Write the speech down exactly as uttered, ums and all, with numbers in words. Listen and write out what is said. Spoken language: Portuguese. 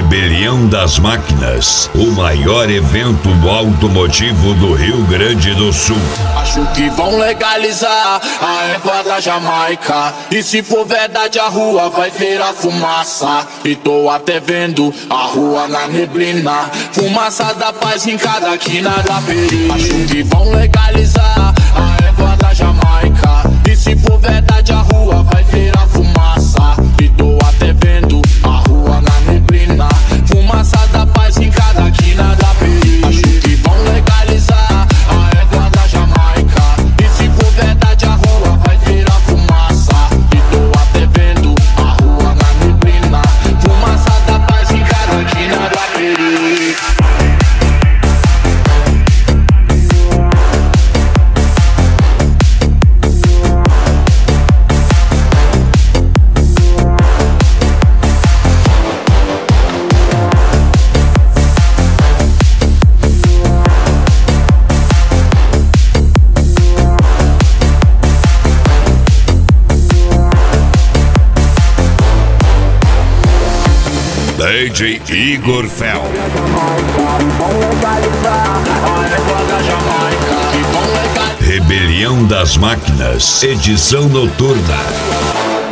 Rebelião das Máquinas, o maior evento automotivo do Rio Grande do Sul. Acho que vão legalizar a erva da Jamaica, e se for verdade a rua vai virar fumaça. E tô até vendo a rua na neblina, fumaça da paz em cada quina da peri. Acho que vão legalizar a erva da Jamaica, e se for verdade a rua vai virar fumaça. E tô até vendo a rua na neblina, fumaça da paz em cada quina da peri. Acho que vão legalizar a erva da Jamaica, e se for verdade a rua vai virar fumaça. E tô até vendo a rua na neblina, fumaça da paz em cada quina da peri. D J Igor Fel. Rebelião das Máquinas, edição noturna.